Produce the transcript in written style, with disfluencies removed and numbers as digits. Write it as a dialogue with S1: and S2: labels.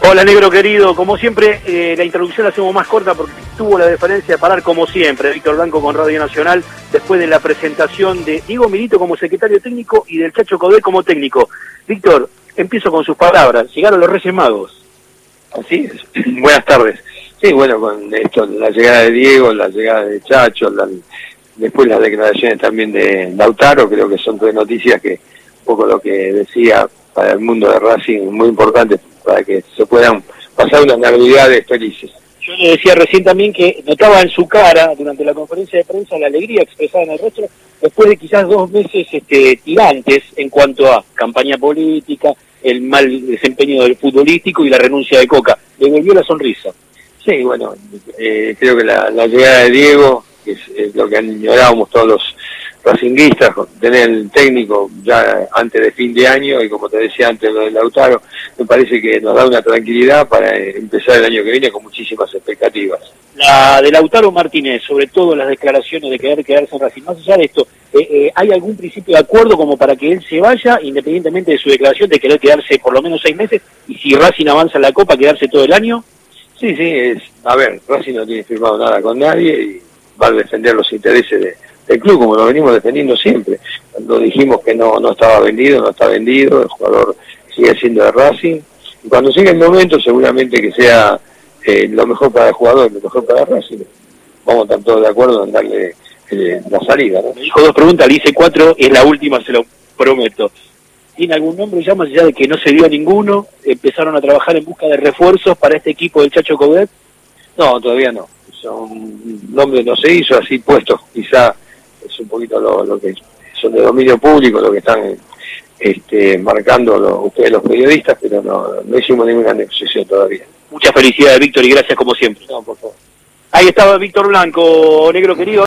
S1: Hola, negro querido, como siempre la introducción la hacemos más corta porque tuvo la deferencia de parar como siempre Víctor Blanco con Radio Nacional después de la presentación de Diego Milito como secretario técnico y del Chacho Coudet como técnico. Víctor, empiezo con sus palabras, llegaron los Reyes Magos.
S2: Así es, buenas tardes. Sí, bueno, con esto, la llegada de Diego, la llegada de Chacho, después las declaraciones también de Lautaro, creo que son tres noticias que un poco lo que decía para el mundo de Racing, muy importante para que se puedan pasar unas navidades felices.
S1: Yo le decía recién también que notaba en su cara, durante la conferencia de prensa, la alegría expresada en el rostro, después de quizás 2 meses tirantes en cuanto a campaña política, el mal desempeño del futbolístico y la renuncia de Coca. Le volvió la sonrisa.
S2: Sí, bueno, creo que la llegada de Diego, que es lo que añorábamos todos los racinguistas, tener el técnico ya antes de fin de año, y como te decía antes lo de Lautaro, me parece que nos da una tranquilidad para empezar el año que viene con muchísimas expectativas.
S1: La de Lautaro Martínez, sobre todo las declaraciones de querer quedarse en Racing, más allá de esto, ¿hay algún principio de acuerdo como para que él se vaya, independientemente de su declaración de querer quedarse por lo menos 6 meses, y si Racing avanza en la Copa, quedarse todo el año?
S2: Sí, a ver, Racing no tiene firmado nada con nadie y va a defender los intereses del club, como lo venimos defendiendo siempre. Cuando dijimos que no estaba vendido, no está vendido, el jugador sigue siendo de Racing, y cuando llegue el momento, seguramente que sea lo mejor para el jugador, lo mejor para Racing, vamos a estar todos de acuerdo en darle la salida, ¿no?
S1: Me dijo 2 preguntas, le hice 4, es la última, se lo prometo. ¿Tiene algún nombre ya, más allá de que no se dio a ninguno? ¿Empezaron a trabajar en busca de refuerzos para este equipo del Chacho Coudet?
S2: No, todavía no. Son nombres no se hizo así puestos, quizá es un poquito lo que son de dominio público, lo que están marcando ustedes los periodistas, pero no hicimos ninguna negociación todavía.
S1: Muchas felicidades, Víctor, y gracias como siempre.
S2: No, por favor.
S1: Ahí estaba Víctor Blanco, negro querido.